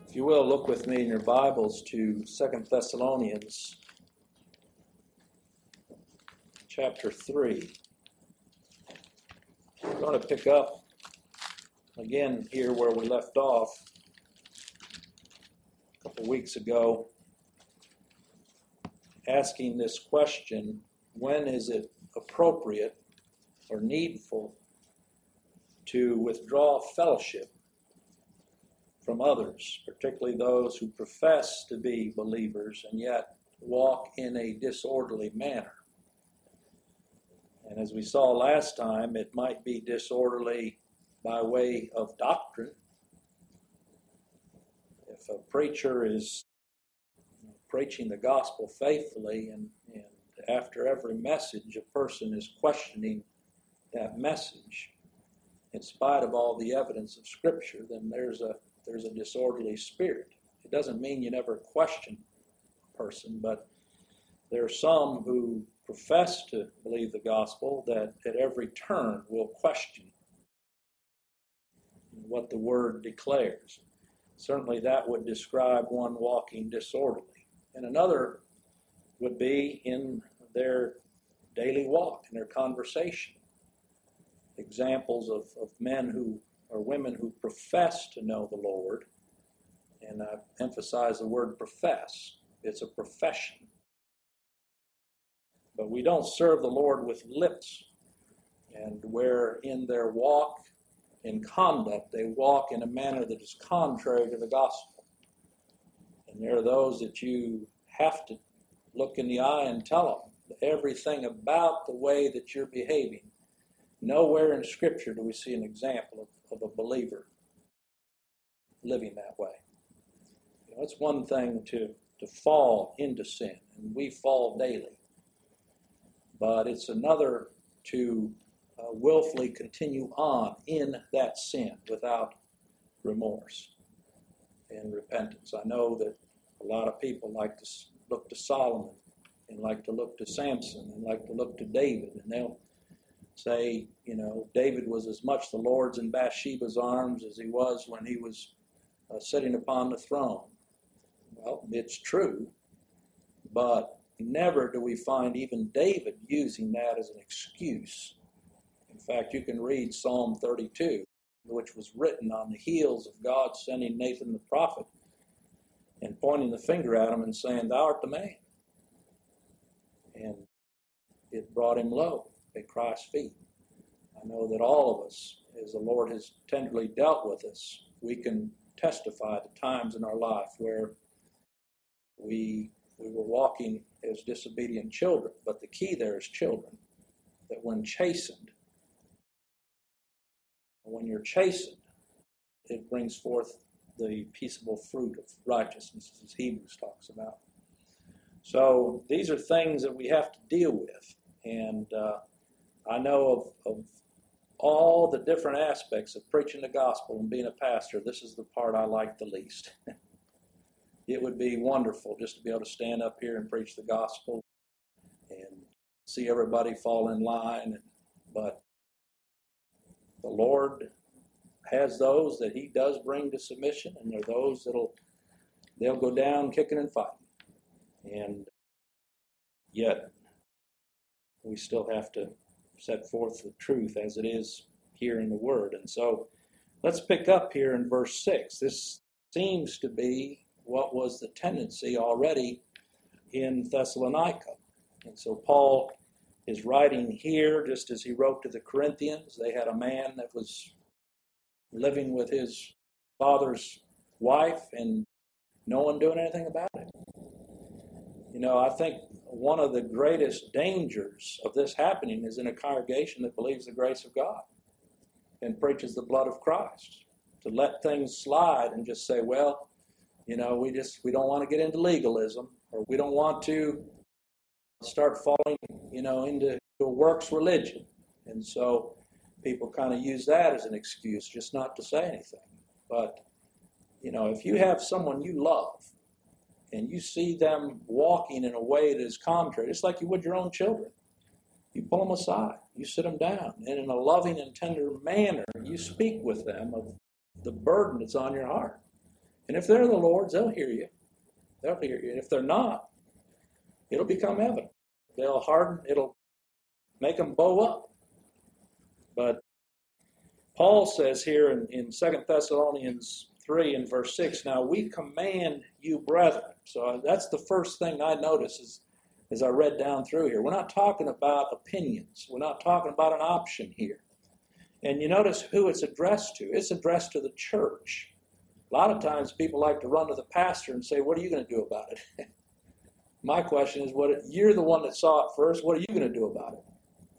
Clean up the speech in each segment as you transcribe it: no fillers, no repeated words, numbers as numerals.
If you will, look with me in your Bibles to 2 Thessalonians chapter 3. We're going to pick up again here where we left off a couple weeks ago, asking this question: when is it appropriate or needful to withdraw fellowship from others, particularly those who profess to be believers and yet walk in a disorderly manner? And as we saw last time, it might be disorderly by way of doctrine. If a preacher is preaching the gospel faithfully and after every message a person is questioning that message in spite of all the evidence of Scripture, then there's a disorderly spirit. It doesn't mean you never question a person, but there are some who profess to believe the gospel that at every turn will question what the Word declares. Certainly that would describe one walking disorderly. And another would be in their daily walk, in their conversation. Examples of men who or women who profess to know the Lord, and I emphasize the word profess. It's a profession. But we don't serve the Lord with lips, and where in their walk, in conduct, they walk in a manner that is contrary to the gospel. And there are those that you have to look in the eye and tell them everything about the way that you're behaving. Nowhere in Scripture do we see an example of a believer living that way. It's one thing to fall into sin, and we fall daily. But it's another to willfully continue on in that sin without remorse and repentance. I know that a lot of people like to look to Solomon and like to look to Samson and like to look to David, and they'll say, David was as much the Lord's in Bathsheba's arms as he was when he was sitting upon the throne. Well, it's true, but never do we find even David using that as an excuse. In fact, you can read Psalm 32, which was written on the heels of God sending Nathan the prophet and pointing the finger at him and saying, "Thou art the man." And it brought him low at Christ's feet. I know that all of us, as the Lord has tenderly dealt with us, we can testify to times in our life where we were walking as disobedient children. But the key there is children, that when you're chastened, it brings forth the peaceable fruit of righteousness, as Hebrews talks about. So these are things that we have to deal with. And I know of all the different aspects of preaching the gospel and being a pastor, this is the part I like the least. It would be wonderful just to be able to stand up here and preach the gospel and see everybody fall in line. But the Lord has those that He does bring to submission, and there are those they'll go down kicking and fighting. And yet we still have to set forth the truth as it is here in the Word. And so let's pick up here in verse 6. This seems to be what was the tendency already in Thessalonica. And so Paul is writing here just as he wrote to the Corinthians. They had a man that was living with his father's wife and no one doing anything about it. I think one of the greatest dangers of this happening is in a congregation that believes the grace of God and preaches the blood of Christ. To let things slide and just say, well, we don't want to get into legalism, or we don't want to start falling, into a works religion. And so people kind of use that as an excuse just not to say anything. But, if you have someone you love, and you see them walking in a way that is contrary, just like you would your own children, you pull them aside, you sit them down, and in a loving and tender manner, you speak with them of the burden that's on your heart. And if they're the Lord's, they'll hear you. They'll hear you. And if they're not, it'll become evident. They'll harden. It'll make them bow up. But Paul says here in 2 Thessalonians 3 and verse 6, now we command you, brethren. So that's the first thing I notice as I read down through here. We're not talking about opinions. We're not talking about an option here. And you notice who it's addressed to. It's addressed to the church. A lot of times people like to run to the pastor and say, what are you going to do about it? My question is, you're the one that saw it first. What are you going to do about it?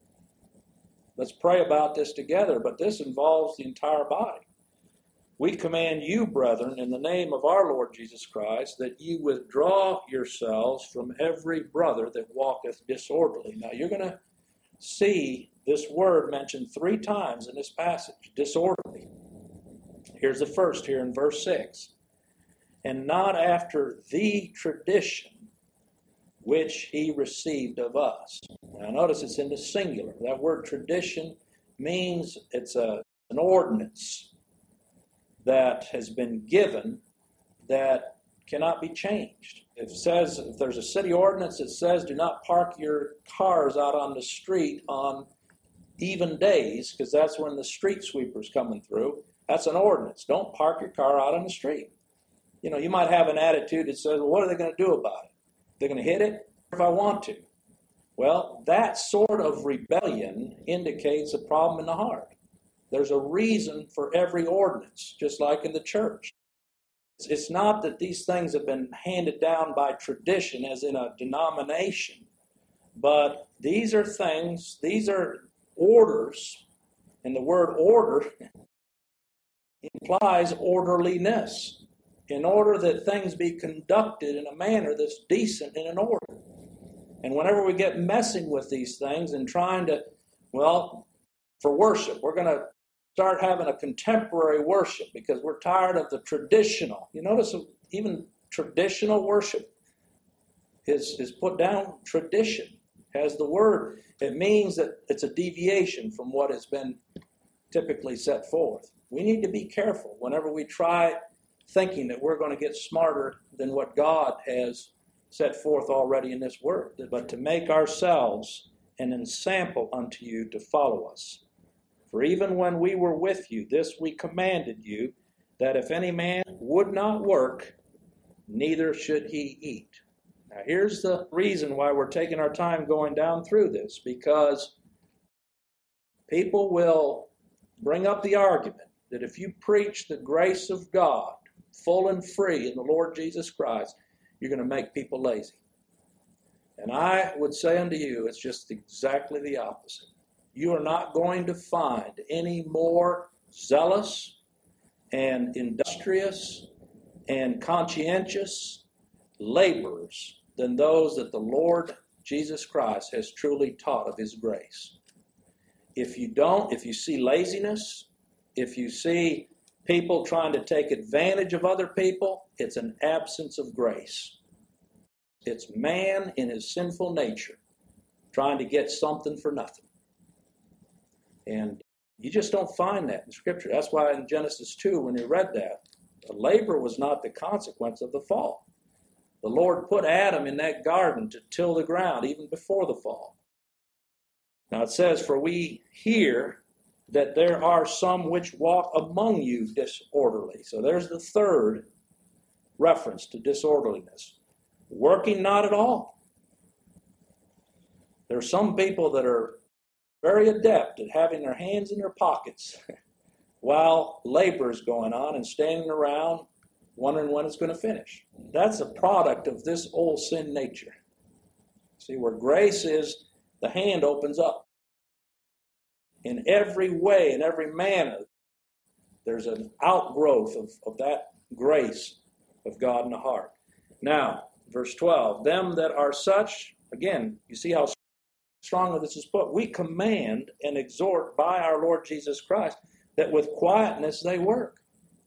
Let's pray about this together, but this involves the entire body. We command you, brethren, in the name of our Lord Jesus Christ, that you withdraw yourselves from every brother that walketh disorderly. Now, you're going to see this word mentioned 3 times in this passage, disorderly. Here's the first here in verse 6. And not after the tradition which he received of us. Now notice it's in the singular. That word tradition means it's an ordinance that has been given that cannot be changed. It says, if there's a city ordinance that says do not park your cars out on the street on even days, because that's when the street sweeper's coming through, that's an ordinance. Don't park your car out on the street. You know, you might have an attitude that says, well, what are they going to do about it? They're going to hit it if I want to. Well, that sort of rebellion indicates a problem in the heart. There's a reason for every ordinance, just like in the church. It's not that these things have been handed down by tradition as in a denomination, but these are things, these are orders, and the word order implies orderliness, in order that things be conducted in a manner that's decent and in order. And whenever we get messing with these things and trying to, for worship, we're going to start having a contemporary worship because we're tired of the traditional. You notice even traditional worship is put down, tradition has the word. It means that it's a deviation from what has been typically set forth. We need to be careful whenever we try thinking that we're going to get smarter than what God has set forth already in this word, but to make ourselves an ensample unto you to follow us. For even when we were with you, this we commanded you, that if any man would not work, neither should he eat. Now here's the reason why we're taking our time going down through this, because people will bring up the argument that if you preach the grace of God full and free in the Lord Jesus Christ, you're going to make people lazy. And I would say unto you, it's just exactly the opposite. You are not going to find any more zealous and industrious and conscientious laborers than those that the Lord Jesus Christ has truly taught of his grace. If you see laziness, if you see people trying to take advantage of other people, it's an absence of grace. It's man in his sinful nature trying to get something for nothing. And you just don't find that in Scripture. That's why in Genesis 2, when you read that, the labor was not the consequence of the fall. The Lord put Adam in that garden to till the ground even before the fall. Now it says, for we hear that there are some which walk among you disorderly. So there's the third reference to disorderliness. Working not at all. There are some people that are very adept at having their hands in their pockets while labor is going on and standing around wondering when it's going to finish. That's a product of this old sin nature. See, where grace is, the hand opens up. In every way, in every manner, there's an outgrowth of that grace of God in the heart. Now, verse 12, them that are such, again, you see how strongly this is put. We command and exhort by our Lord Jesus Christ that with quietness they work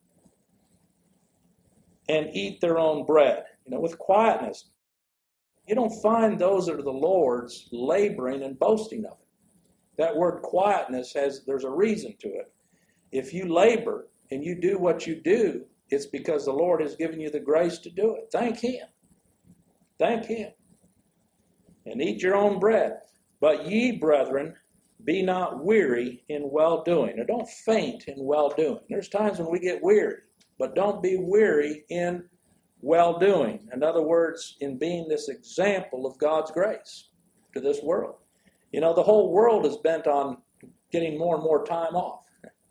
and eat their own bread. With quietness. You don't find those that are the Lord's laboring and boasting of it. That word quietness there's a reason to it. If you labor and you do what you do it's because the Lord has given you the grace to do it. Thank Him. Thank Him. And eat your own bread. But ye, brethren, be not weary in well-doing. Or don't faint in well-doing. There's times when we get weary, but don't be weary in well-doing. In other words, in being this example of God's grace to this world. You know, the whole world is bent on getting more and more time off.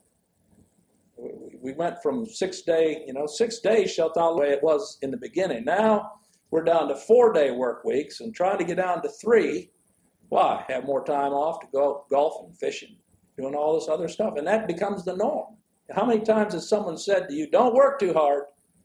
We went from 6 days shalt thou, the way it was in the beginning. Now we're down to 4-day work weeks and trying to get down to 3. Why? Have more time off to go golfing, fishing, doing all this other stuff. And that becomes the norm. How many times has someone said to you, don't work too hard?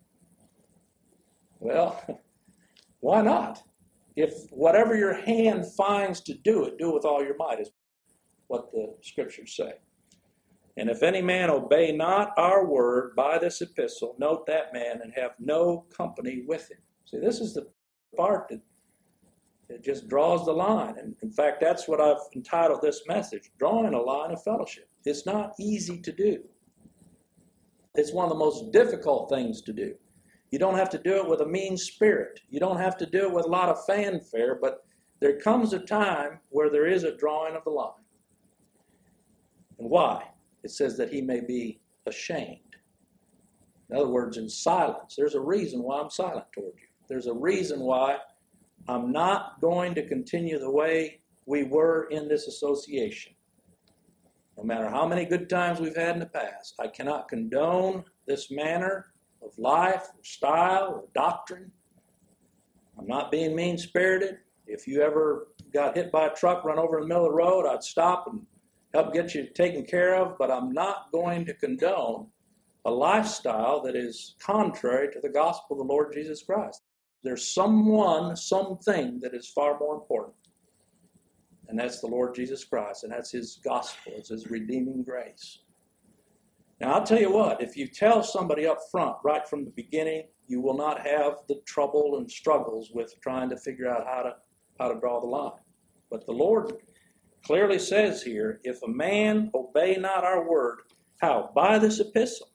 Well, why not? If whatever your hand finds to do it, do it with all your might, is what the scriptures say. And if any man obey not our word by this epistle, note that man, and have no company with him. See, this is the part that just draws the line. And in fact, that's what I've entitled this message, Drawing a Line of Fellowship. It's not easy to do. It's one of the most difficult things to do. You don't have to do it with a mean spirit. You don't have to do it with a lot of fanfare, but there comes a time where there is a drawing of the line. And why? It says that he may be ashamed. In other words, in silence. There's a reason why I'm silent toward you. There's a reason why I'm not going to continue the way we were in this association. No matter how many good times we've had in the past, I cannot condone this manner of life, or style, or doctrine. I'm not being mean-spirited. If you ever got hit by a truck, run over in the middle of the road, I'd stop and help get you taken care of, but I'm not going to condone a lifestyle that is contrary to the gospel of the Lord Jesus Christ. There's something that is far more important, and that's the Lord Jesus Christ, and that's His gospel, it's His redeeming grace. Now, I'll tell you what, if you tell somebody up front, right from the beginning, you will not have the trouble and struggles with trying to figure out how to draw the line. But the Lord clearly says here, if a man obey not our word, how? By this epistle.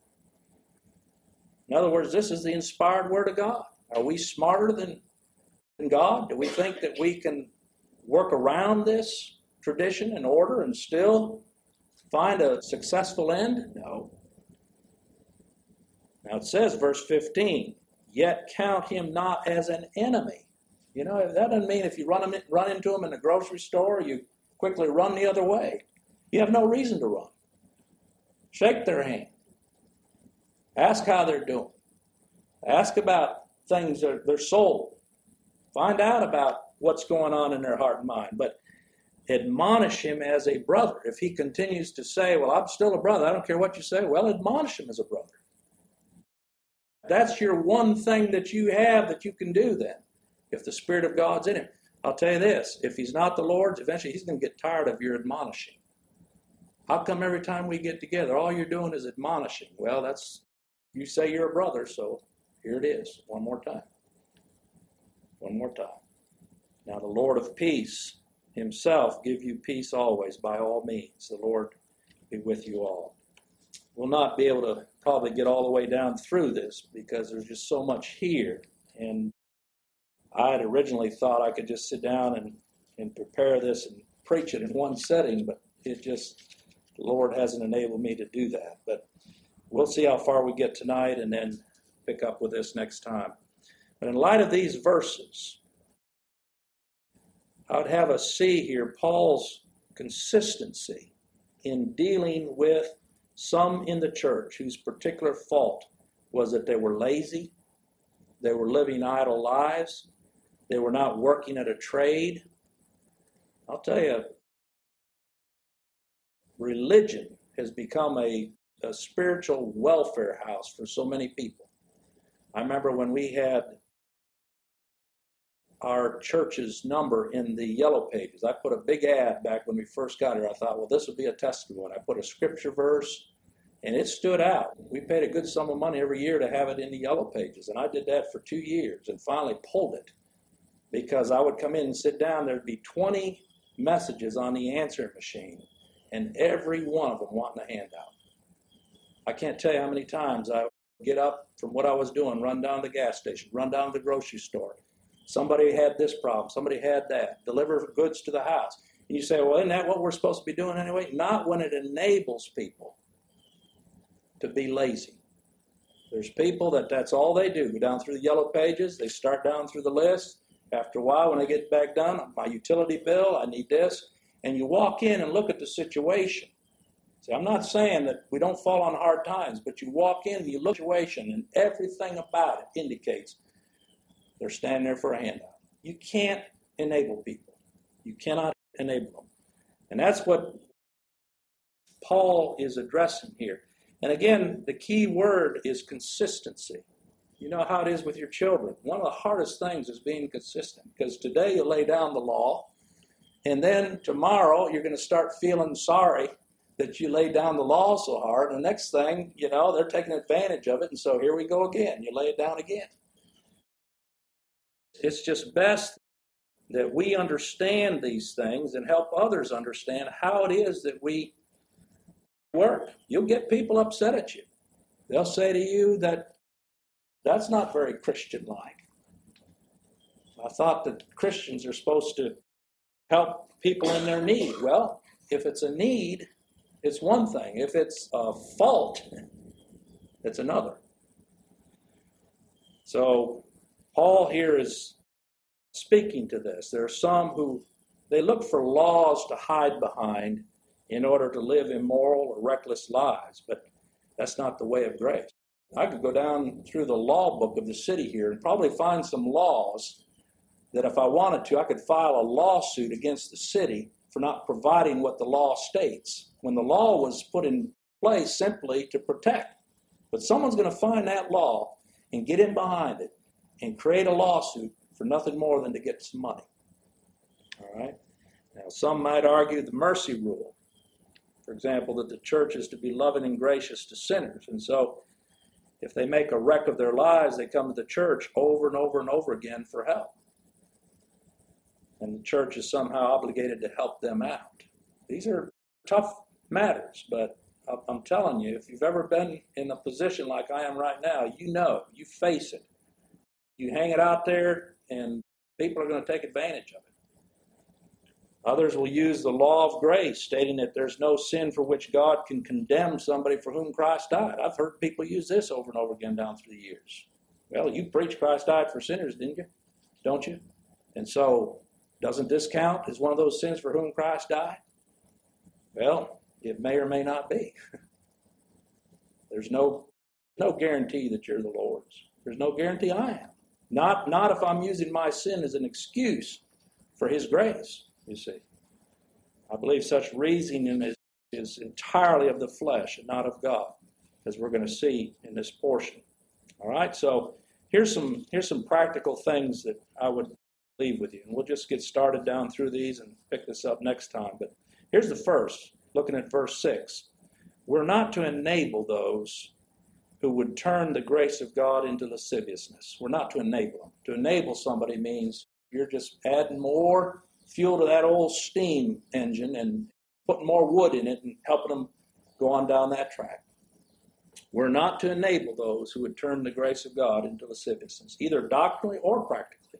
In other words, this is the inspired word of God. Are we smarter than God? Do we think that we can work around this tradition and order and still find a successful end? No. Now it says, verse 15, yet count him not as an enemy. You know, that doesn't mean if you run into him in the grocery store, you quickly run the other way. You have no reason to run. Shake their hand. Ask how they're doing. Ask about things, their soul. Find out about what's going on in their heart and mind. But admonish him as a brother. If he continues to say, well, I'm still a brother, I don't care what you say, well, admonish him as a brother. That's your one thing that you have that you can do then, if the Spirit of God's in him. I'll tell you this, if he's not the Lord's, eventually he's going to get tired of your admonishing. How come every time we get together, all you're doing is admonishing? Well, you say you're a brother, so here it is, one more time. One more time. Now the Lord of peace Himself give you peace always, by all means. The Lord be with you all. We'll not be able to probably get all the way down through this because there's just so much here. And I had originally thought I could just sit down and prepare this and preach it in one setting, but the Lord hasn't enabled me to do that. But we'll see how far we get tonight and then pick up with this next time. But in light of these verses, I would have us see here Paul's consistency in dealing with some in the church whose particular fault was that they were lazy, they were living idle lives, they were not working at a trade. I'll tell you, religion has become a spiritual welfare house for so many people. I remember when we had our church's number in the yellow pages. I put a big ad back when we first got here. I thought, well, this would be a testimony. I put a scripture verse, and it stood out. We paid a good sum of money every year to have it in the yellow pages, and I did that for 2 years and finally pulled it because I would come in and sit down. There'd be 20 messages on the answering machine, and every one of them wanting a handout. I can't tell you how many times I get up from what I was doing, run down to the gas station, run down to the grocery store. Somebody had this problem, somebody had that, deliver goods to the house. And you say, well, isn't that what we're supposed to be doing anyway? Not when it enables people to be lazy. There's people that's all they do. Go down through the yellow pages, they start down through the list. After a while, when they get back done, my utility bill, I need this. And you walk in and look at the situation. See, I'm not saying that we don't fall on hard times, but you walk in and you look at the situation, and everything about it indicates they're standing there for a handout. You can't enable people. You cannot enable them. And that's what Paul is addressing here. And again, the key word is consistency. You know how it is with your children. One of the hardest things is being consistent, because today you lay down the law, and then tomorrow you're going to start feeling sorry that you laid down the law so hard, and the next thing, they're taking advantage of it, and so here we go again. You lay it down again. It's just best that we understand these things and help others understand how it is that we work. You'll get people upset at you. They'll say to you that's not very Christian-like. I thought that Christians are supposed to help people in their need. Well, if it's a need, it's one thing. If it's a fault, it's another. So Paul here is speaking to this. There are some who they look for laws to hide behind in order to live immoral or reckless lives, but that's not the way of grace. I could go down through the law book of the city here and probably find some laws that if I wanted to, I could file a lawsuit against the city for not providing what the law states, when the law was put in place simply to protect. But someone's going to find that law and get in behind it and create a lawsuit for nothing more than to get some money. All right? Now, some might argue the mercy rule. For example, that the church is to be loving and gracious to sinners. And so if they make a wreck of their lives, they come to the church over and over and over again for help. And the church is somehow obligated to help them out. These are tough matters, but I'm telling you, if you've ever been in a position like I am right now, you face it. You hang it out there, and people are going to take advantage of it. Others will use the law of grace, stating that there's no sin for which God can condemn somebody for whom Christ died. I've heard people use this over and over again down through the years. Well, you preached Christ died for sinners, didn't you? Don't you? And so, doesn't this count as one of those sins for whom Christ died? Well, it may or may not be. There's no guarantee that you're the Lord's. There's no guarantee I am. Not if I'm using my sin as an excuse for His grace, you see. I believe such reasoning is entirely of the flesh and not of God, as we're going to see in this portion. All right, so here's some practical things that I would leave with you. And we'll just get started down through these and pick this up next time. But here's the first, looking at verse 6. We're not to enable those who would turn the grace of God into lasciviousness. We're not to enable them. To enable somebody means you're just adding more fuel to that old steam engine and putting more wood in it and helping them go on down that track. We're not to enable those who would turn the grace of God into lasciviousness, either doctrinally or practically.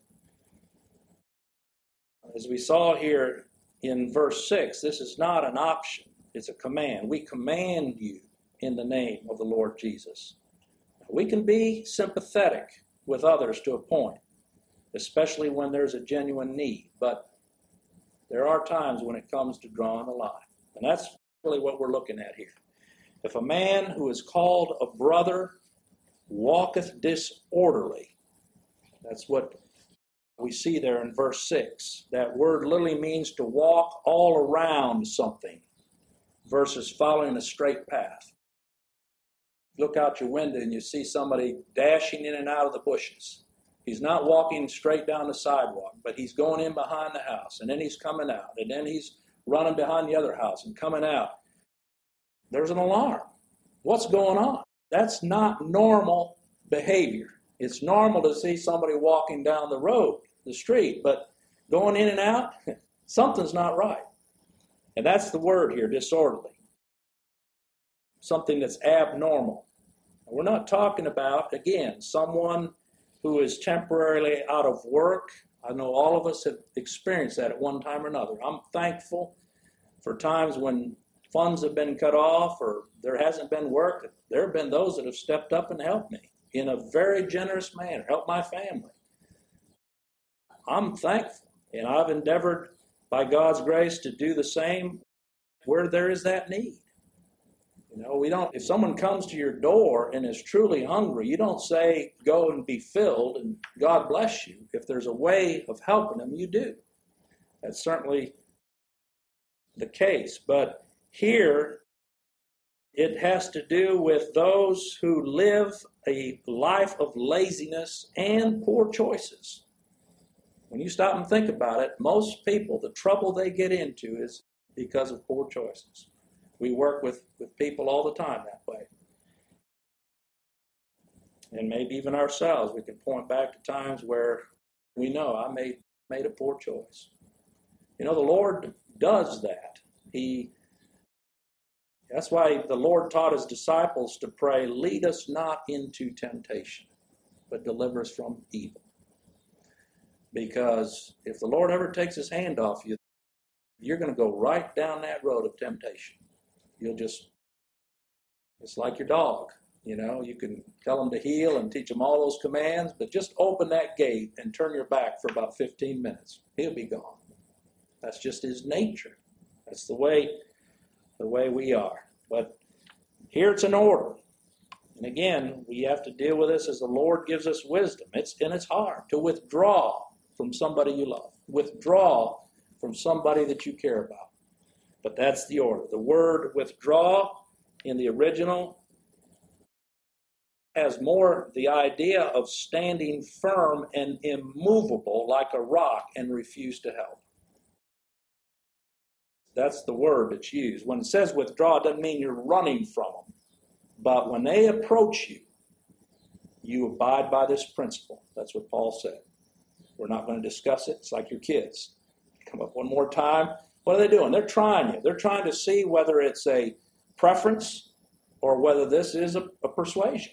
As we saw here in verse 6, this is not an option. It's a command. We command you in the name of the Lord Jesus. We can be sympathetic with others to a point, especially when there's a genuine need, but there are times when it comes to drawing a line. And that's really what we're looking at here. If a man who is called a brother walketh disorderly, that's what we see there in verse 6. That word literally means to walk all around something versus following a straight path. Look out your window and you see somebody dashing in and out of the bushes. He's not walking straight down the sidewalk, but he's going in behind the house, and then he's coming out, and then he's running behind the other house and coming out. There's an alarm. What's going on? That's not normal behavior. It's normal to see somebody walking down the road, the street, but going in and out, something's not right. And that's the word here, disorderly. Something that's abnormal. We're not talking about, again, someone who is temporarily out of work. I know all of us have experienced that at one time or another. I'm thankful for times when funds have been cut off or there hasn't been work. There have been those that have stepped up and helped me in a very generous manner, helped my family. I'm thankful, and I've endeavored by God's grace to do the same where there is that need. If someone comes to your door and is truly hungry, you don't say, go and be filled and God bless you. If there's a way of helping them, you do. That's certainly the case. But here, it has to do with those who live a life of laziness and poor choices. When you stop and think about it, most people, the trouble they get into is because of poor choices. We work with people all the time that way. And maybe even ourselves, we can point back to times where we know I made a poor choice. The Lord does that. That's why the Lord taught his disciples to pray, lead us not into temptation, but deliver us from evil. Because if the Lord ever takes his hand off you, you're going to go right down that road of temptation. It's like your dog. You can tell him to heel and teach him all those commands, but just open that gate and turn your back for about 15 minutes. He'll be gone. That's just his nature. That's the way we are. But here it's an order. And again, we have to deal with this as the Lord gives us wisdom. It's hard to withdraw from somebody you love. Withdraw from somebody that you care about. But that's the order. The word withdraw in the original has more the idea of standing firm and immovable like a rock and refuse to help. That's the word that's used. When it says withdraw, it doesn't mean you're running from them. But when they approach you, you abide by this principle. That's what Paul said. We're not going to discuss it. It's like your kids. Come up one more time. What are they doing? They're trying you. They're trying to see whether it's a preference or whether this is a persuasion.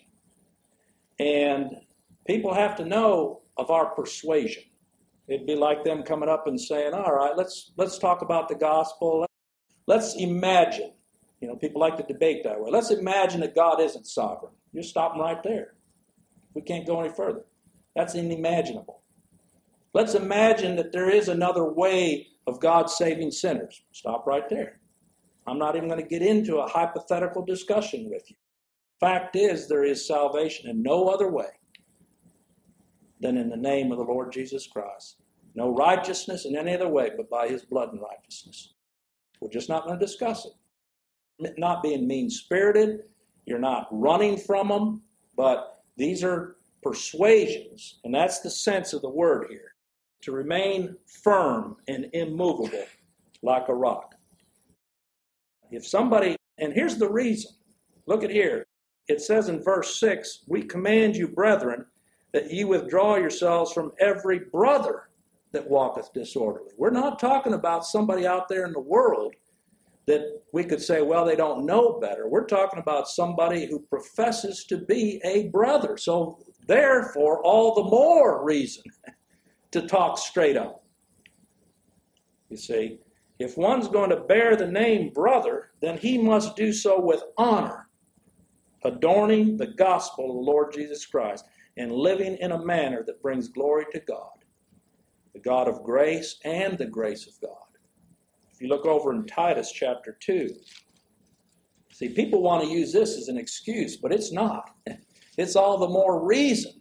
And people have to know of our persuasion. It'd be like them coming up and saying, all right, let's talk about the gospel. Let's imagine. People like to debate that way. Let's imagine that God isn't sovereign. You're stopping right there. We can't go any further. That's unimaginable. Let's imagine that there is another way of God saving sinners. Stop right there. I'm not even going to get into a hypothetical discussion with you. Fact is, there is salvation in no other way than in the name of the Lord Jesus Christ. No righteousness in any other way but by his blood and righteousness. We're just not going to discuss it. Not being mean-spirited. You're not running from them. But these are persuasions. And that's the sense of the word here. To remain firm and immovable like a rock. If somebody, and here's the reason. Look at here. It says in verse 6, we command you, brethren, that ye withdraw yourselves from every brother that walketh disorderly. We're not talking about somebody out there in the world that we could say, well, they don't know better. We're talking about somebody who professes to be a brother. So therefore, all the more reason to talk straight up. You see, if one's going to bear the name brother, then he must do so with honor, adorning the gospel of the Lord Jesus Christ and living in a manner that brings glory to God, the God of grace and the grace of God. If you look over in Titus chapter 2, see, people want to use this as an excuse, but it's not. It's all the more reason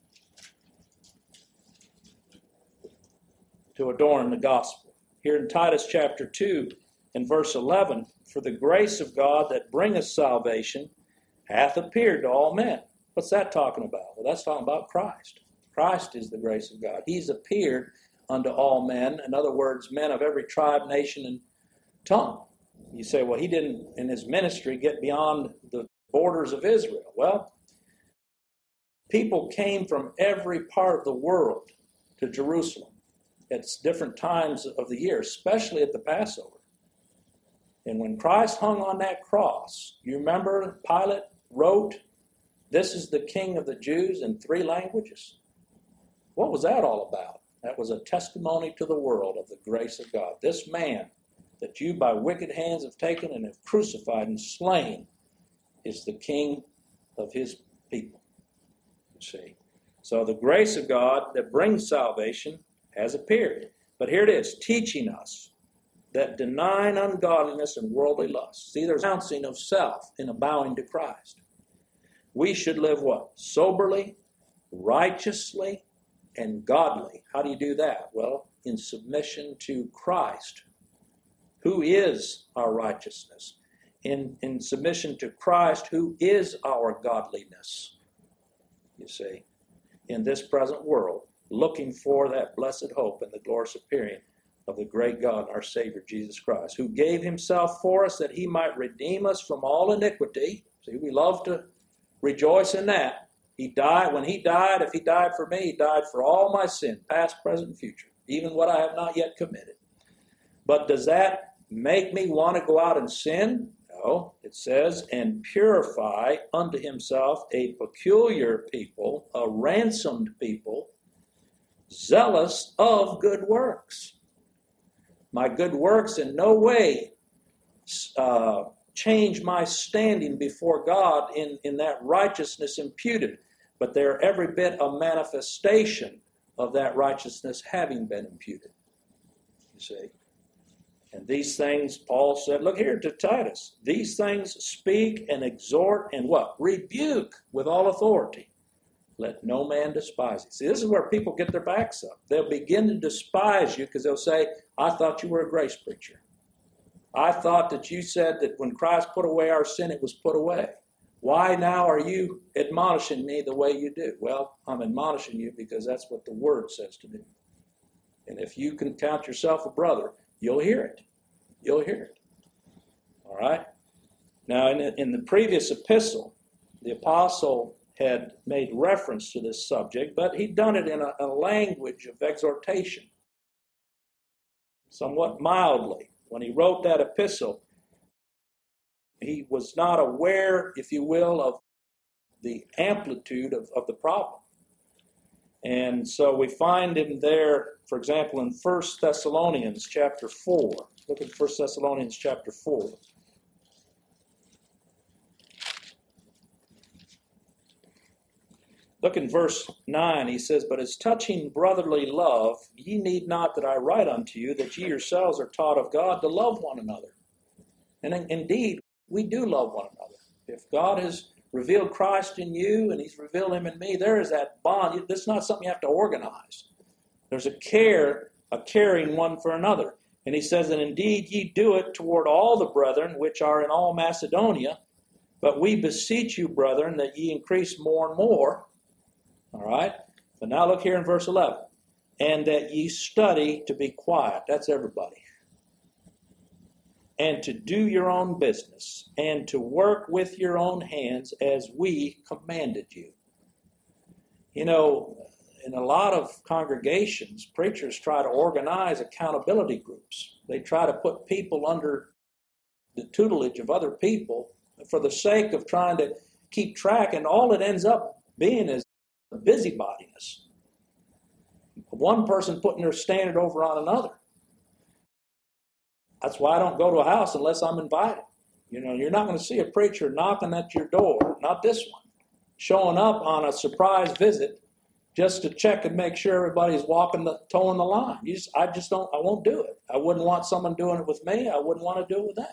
to adorn the gospel. Here in Titus chapter 2 and verse 11, for the grace of God that bringeth salvation hath appeared to all men. What's that talking about? Well, that's talking about Christ. Christ is the grace of God. He's appeared unto all men. In other words, men of every tribe, nation, and tongue. You say, well, he didn't, in his ministry, get beyond the borders of Israel. Well, people came from every part of the world to Jerusalem at different times of the year, especially at the Passover. And when Christ hung on that cross, you remember Pilate wrote This is the King of the Jews in 3 languages. What was that all about? That was a testimony to the world of the grace of God. This man that you by wicked hands have taken and have crucified and slain is the King of his people. You see. So the grace of God that brings salvation has appeared. But here it is, teaching us that denying ungodliness and worldly lust. See, there's renouncing of self in a bowing to Christ. We should live what? Soberly, righteously, and godly. How do you do that? Well, in submission to Christ, who is our righteousness. In submission to Christ, who is our godliness. You see, in this present world, looking for that blessed hope and the glorious appearing of the great God, our Savior, Jesus Christ, who gave himself for us that he might redeem us from all iniquity. See, we love to rejoice in that. He died. When he died, if he died for me, he died for all my sin, past, present, and future, even what I have not yet committed. But does that make me want to go out and sin? No. It says, and purify unto himself a peculiar people, a ransomed people, zealous of good works. My good works in no way change my standing before God in that righteousness imputed, but they're every bit a manifestation of that righteousness having been imputed. You see? And these things, Paul said, look here to Titus, these things speak and exhort and what? Rebuke with all authority. Let no man despise you. See, this is where people get their backs up. They'll begin to despise you because they'll say, I thought you were a grace preacher. I thought that you said that when Christ put away our sin, it was put away. Why now are you admonishing me the way you do? Well, I'm admonishing you because that's what the Word says to do. And if you can count yourself a brother, you'll hear it. You'll hear it. All right? Now, in the previous epistle, the apostle had made reference to this subject, but he'd done it in a language of exhortation, somewhat mildly. When he wrote that epistle, he was not aware, if you will, of the amplitude of the problem. And so we find him there, for example, in 1 Thessalonians chapter 4. Look at 1 Thessalonians chapter 4. Look in verse 9, he says, but as touching brotherly love, ye need not that I write unto you, that ye yourselves are taught of God to love one another. And indeed, we do love one another. If God has revealed Christ in you and he's revealed him in me, there is that bond. This is not something you have to organize. There's a caring one for another. And he says, and indeed ye do it toward all the brethren which are in all Macedonia, but we beseech you, brethren, that ye increase more and more. All right? But now look here in verse 11. And that ye study to be quiet. That's everybody. And to do your own business. And to work with your own hands as we commanded you. You know, in a lot of congregations, preachers try to organize accountability groups. They try to put people under the tutelage of other people for the sake of trying to keep track. And all it ends up being is busybodiness. One person putting their standard over on another. That's why I don't go to a house unless I'm invited. You know, you're not going to see a preacher knocking at your door, not this one, showing up on a surprise visit just to check and make sure everybody's towing the line. I won't do it. I wouldn't want someone doing it with me. I wouldn't want to do it with them.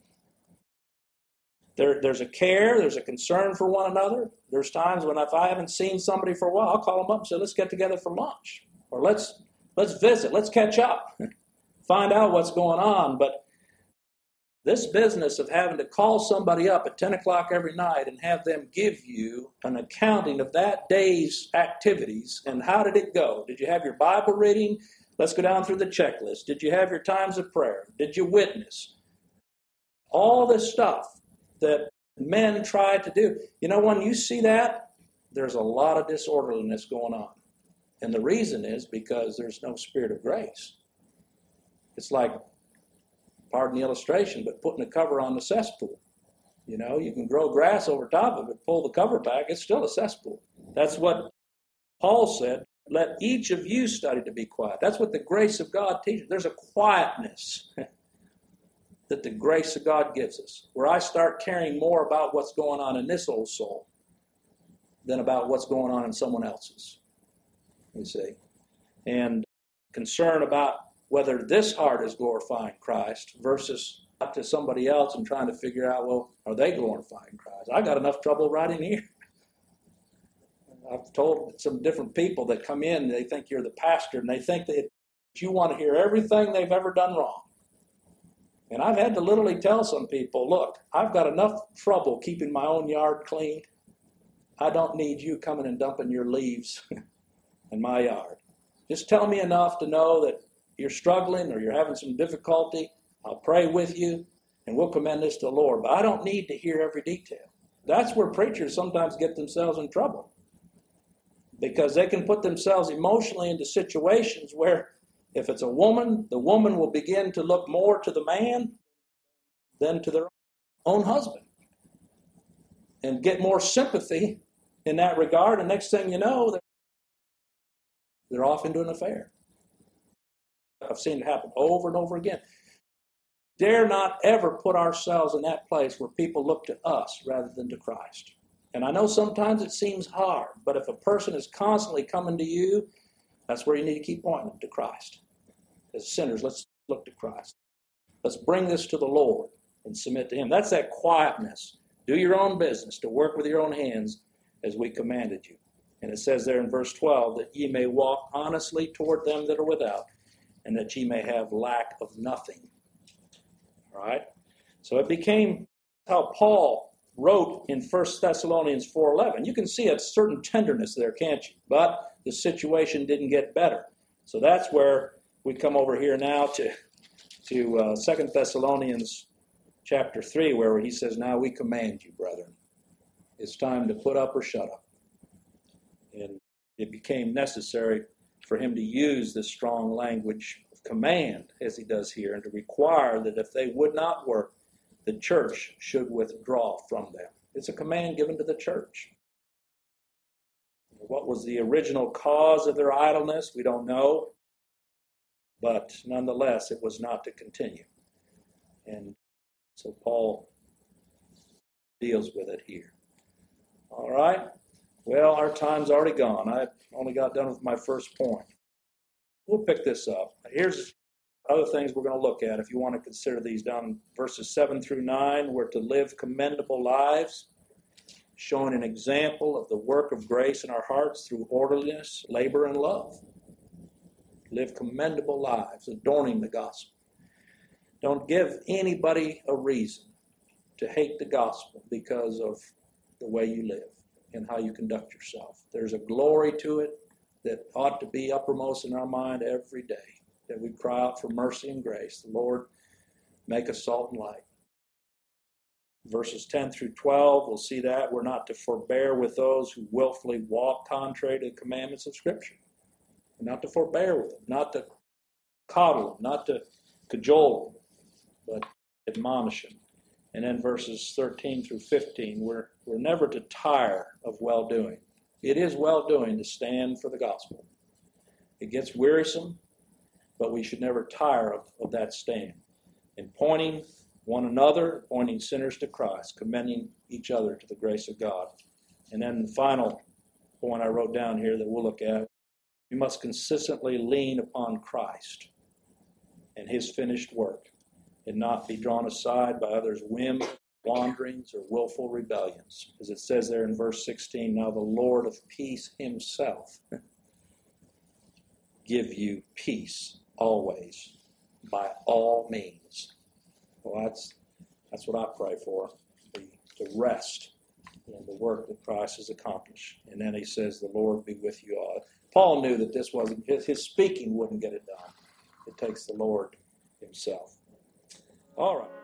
There's a care, there's a concern for one another. There's times when if I haven't seen somebody for a while, I'll call them up and say, let's get together for lunch. Or let's visit, let's catch up, find out what's going on. But this business of having to call somebody up at 10 o'clock every night and have them give you an accounting of that day's activities and how did it go? Did you have your Bible reading? Let's go down through the checklist. Did you have your times of prayer? Did you witness? All this stuff that men try to do. You know, when you see that, there's a lot of disorderliness going on. And the reason is because there's no spirit of grace. It's like, pardon the illustration, but putting a cover on the cesspool. You know, you can grow grass over top of it, pull the cover back, it's still a cesspool. That's what Paul said. Let each of you study to be quiet. That's what the grace of God teaches. There's a quietness that the grace of God gives us, where I start caring more about what's going on in this old soul than about what's going on in someone else's. You see? And concern about whether this heart is glorifying Christ versus up to somebody else and trying to figure out, well, are they glorifying Christ? I got enough trouble right in here. I've told some different people that come in, they think you're the pastor, and they think that you want to hear everything they've ever done wrong. And I've had to literally tell some people, look, I've got enough trouble keeping my own yard clean. I don't need you coming and dumping your leaves in my yard. Just tell me enough to know that you're struggling or you're having some difficulty. I'll pray with you, and we'll commend this to the Lord. But I don't need to hear every detail. That's where preachers sometimes get themselves in trouble, because they can put themselves emotionally into situations where if it's a woman, the woman will begin to look more to the man than to their own husband and get more sympathy in that regard. And next thing you know, they're off into an affair. I've seen it happen over and over again. Dare not ever put ourselves in that place where people look to us rather than to Christ. And I know sometimes it seems hard, but if a person is constantly coming to you, that's where you need to keep pointing them to Christ. As sinners, let's look to Christ. Let's bring this to the Lord and submit to Him. That's that quietness. Do your own business, to work with your own hands as we commanded you. And it says there in verse 12, that ye may walk honestly toward them that are without, and that ye may have lack of nothing. All right? So it became how Paul wrote in 1 Thessalonians 4:11. You can see a certain tenderness there, can't you? But the situation didn't get better. So that's where we come over here now to 2 Thessalonians chapter 3, where he says, now we command you, brethren. It's time to put up or shut up. And it became necessary for him to use this strong language of command, as he does here, and to require that if they would not work, the church should withdraw from them. It's a command given to the church. What was the original cause of their idleness? We don't know. But nonetheless, it was not to continue. And so Paul deals with it here. All right. Well, our time's already gone. I only got done with my first point. We'll pick this up. Here's other things we're going to look at if you want to consider these down in verses 7 through 9. We're to live commendable lives, showing an example of the work of grace in our hearts through orderliness, labor, and love. Live commendable lives, adorning the gospel. Don't give anybody a reason to hate the gospel because of the way you live and how you conduct yourself. There's a glory to it that ought to be uppermost in our mind every day, that we cry out for mercy and grace. The Lord, make us salt and light. Verses 10 through 12, we'll see that we're not to forbear with those who willfully walk contrary to the commandments of Scripture. We're not to forbear with them, not to coddle them, not to cajole them, but admonish them. And then verses 13 through 15, we're never to tire of well-doing. It is well-doing to stand for the gospel. It gets wearisome, but we should never tire of that stand. In pointing one another, pointing sinners to Christ, commending each other to the grace of God. And then the final point I wrote down here that we'll look at, we must consistently lean upon Christ and His finished work, and not be drawn aside by others' whims, wanderings, or willful rebellions. As it says there in verse 16, now the Lord of peace Himself give you peace always, by all means. Well, that's what I pray for, to rest in the work that Christ has accomplished. And then he says, the Lord be with you all. Paul knew that this wasn't, his speaking wouldn't get it done. It takes the Lord Himself. All right.